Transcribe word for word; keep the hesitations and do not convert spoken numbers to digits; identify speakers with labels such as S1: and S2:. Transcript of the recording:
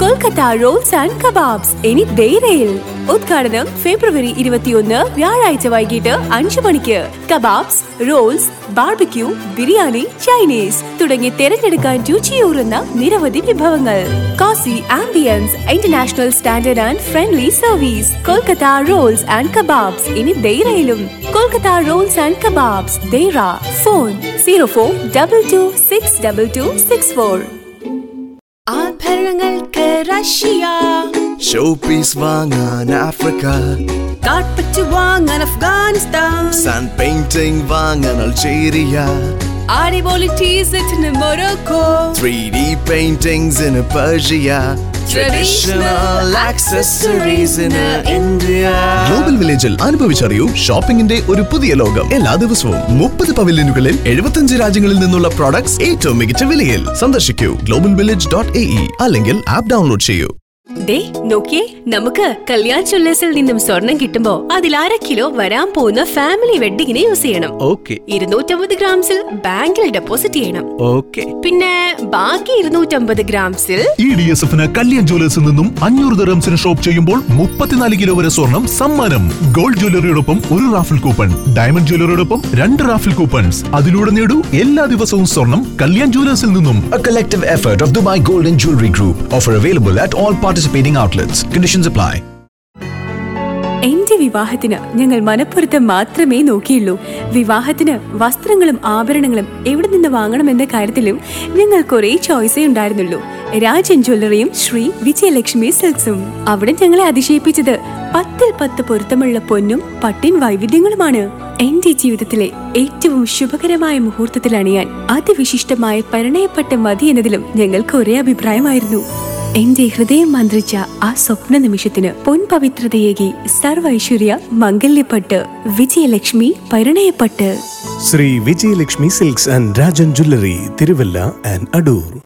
S1: Kolkata rolls and kebabs ഇനി ദേരയിൽ. ഉദ്ഘാടനം ഫെബ്രുവരി ഇരുപത്തിയൊന്ന് വ്യാഴാഴ്ച വൈകിട്ട് അഞ്ചു മണിക്ക്. Kebabs, rolls, barbecue, biryani, Chinese തുടങ്ങി തിരഞ്ഞെടുക്കാൻ രുചിയൂറുന്ന നിരവധി വിഭവങ്ങൾ. Cosy ambience, international standard and friendly service. Kolkata rolls and kebabs ഇനി ദേരയിലും. Kolkata rolls and kebabs, Deira. Phone zero four double two six double two six four. ആഭരണങ്ങൾക്ക് റഷ്യ,
S2: ഷോ പീസ് വാങ്ങാൻ Africa,
S1: carpet വാങ്ങാൻ അഫ്ഗാനിസ്ഥാൻ,
S2: സൺ പെയിന്റിംഗ് വാങ്ങാൻ Algeria,
S1: അടിപൊളി ടീസെറ്റിന് Morocco,
S2: three D paintings in Persia, traditional accessories in India. Global വില്ലേജിൽ അനുഭവിച്ചറിയൂ ഷോപ്പിംഗിന്റെ ഒരു പുതിയ ലോകം. എല്ലാ ദിവസവും മുപ്പത് പവലിയനുകളിൽ എഴുപത്തിയഞ്ച് രാജ്യങ്ങളിൽ നിന്നുള്ള പ്രോഡക്ട്സ് ഏറ്റവും മികച്ച വിലയിൽ. സന്ദർശിക്കൂ global village dot A E അല്ലെങ്കിൽ ആപ്പ് ഡൗൺലോഡ് ചെയ്യൂ.
S1: ദേ നോക്കിയേ, നമുക്ക് കല്യാൺ ജ്വല്ലേഴ്സിൽ നിന്നും സ്വർണം കിട്ടുമ്പോ അതിൽ അര കിലോ വരാൻ പോകുന്ന ഫാമിലി വെഡിങ്ങിന് യൂസ് ചെയ്യണം.
S2: ഓക്കെ.
S1: ഇരുന്നൂറ്റമ്പത് ഗ്രാംസിൽ ബാങ്കിൽ ഡെപ്പോസിറ്റ് ചെയ്യണം.
S2: ഓക്കെ.
S1: പിന്നെ ബാക്കി ഇരുന്നൂറ്റമ്പത് ഗ്രാംസിൽ
S3: ഇ ഡി എസ് എഫിന് കല്യാൺ ജ്വല്ലേഴ്സിൽ നിന്നും അഞ്ഞൂറ് ദിർഹംസിന് ഷോപ്പ് ചെയ്യുമ്പോൾ മുപ്പത്തിനാല് കിലോ വരെ സ്വർണം സമ്മാനം. ഗോൾഡ് ജ്വല്ലറിയോടൊപ്പം ഒരു റാഫിൽ കൂപ്പൺ, ഡയമണ്ട് ജ്വല്ലറിയോടൊപ്പം രണ്ട് റാഫിൽ കൂപ്പൺസ്. അതിലൂടെ നേടൂ എല്ലാ ദിവസവും സ്വർണം കല്യാൺ ജ്വല്ലേഴ്സിൽ നിന്നും.
S4: A collective effort of Dubai Gold and Jewelry Group. Offer available at all participating outlets. Conditions apply.
S1: എന്റെ വിവാഹത്തിന് ഞങ്ങൾ മനപ്പുറത്ത് മാത്രമേ നോക്കിയുള്ളൂ. വിവാഹത്തിന് വസ്ത്രങ്ങളും ആഭരണങ്ങളും എവിടെ നിന്ന് വാങ്ങണമെന്ന കാര്യത്തിലും ഞങ്ങൾ കുറെ ചോയ്സേ ഉണ്ടായിരുന്നുള്ളൂ. രാജൻ ജ്വല്ലറിയും ശ്രീ വിജയലക്ഷ്മി സിൽക്സും. അവിടെ ഞങ്ങളെ അതിശയിപ്പിച്ചത് പത്തിൽ പത്ത് പൊരുത്തമുള്ള പൊന്നും പട്ടിൻ വൈവിധ്യങ്ങളുമാണ്. എന്റെ ജീവിതത്തിലെ ഏറ്റവും ശുഭകരമായ മുഹൂർത്തത്തിൽ അണിയാൻ അതിവിശിഷ്ടമായ പരിണയപ്പെട്ട മതി എന്നതിലും ഞങ്ങൾക്ക് ഒരേ അഭിപ്രായമായിരുന്നു. എന്റെ ഹൃദയം മന്ത്രിച്ച ആ സ്വപ്ന നിമിഷത്തിന് പൊൻപവിത്രതയേകി സർവ ഐശ്വര്യ മംഗല്യപ്പട്ട് വിജയലക്ഷ്മി പരിണയപ്പട്ട്.
S5: Sri Vijayalakshmi silks and Rajan jewellery, Thiruvalla and Adoor.